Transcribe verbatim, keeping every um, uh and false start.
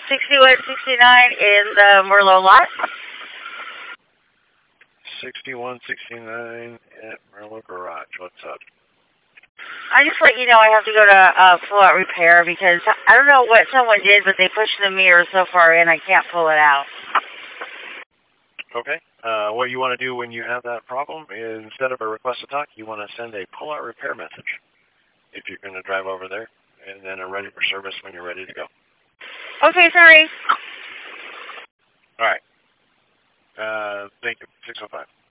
sixty-one sixty-nine in the Merlot lot. sixty-one sixty-nine at Merlot Garage. What's up? I just let you know I have to go to uh, full out repair because I don't know what someone did, but they pushed the mirror so far in I can't pull it out. Okay. Uh, what you want to do when you have that problem is instead of a request to talk, you want to send a pull out repair message if you're going to drive over there, and then a ready for service when you're ready to go. Okay, sorry. All right. Uh, thank you. six oh five.